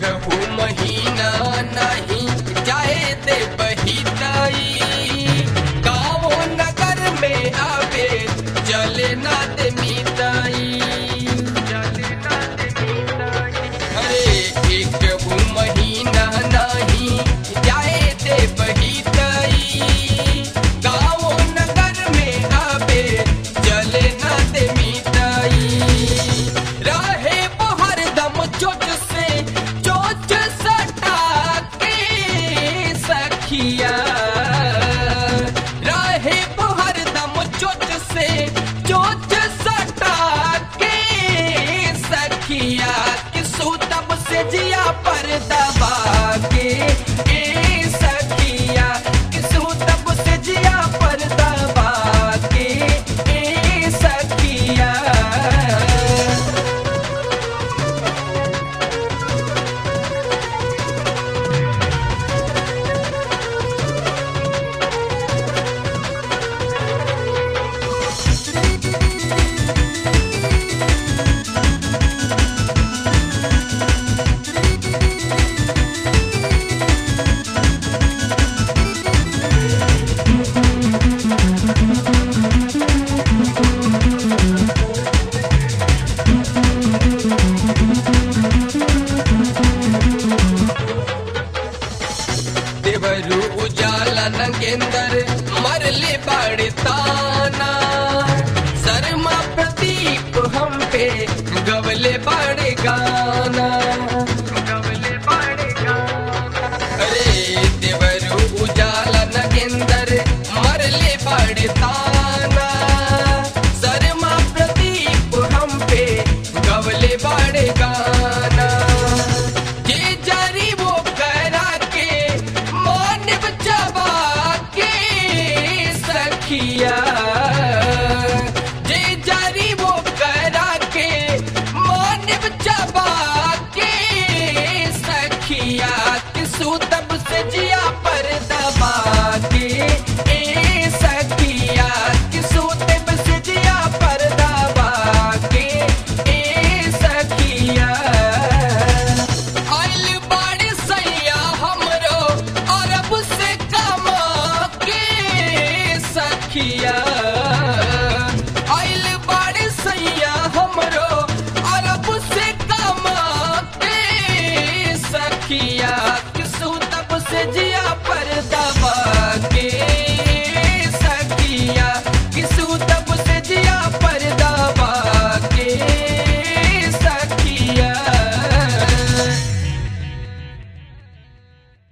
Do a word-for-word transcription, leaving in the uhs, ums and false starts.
कहू महीना नहीं जाए दे बहिताई गाँव नगर में आवे चले ना दे मिताई अरे एक कहू महीना नहीं जाए दे बहिताई गाँव नगर में आवे चले ना दे मिताई रहे बहर दम चोट से चोट सटा के सखिया रहे बहर दम चोट से चोट सटा के सखिया कि सूतब से जिया पर दबा के ए सखिया कि सूतब से जिया पर दबा के ए सखिया देवरू उजाला नंगेंदर मरले बाड़ता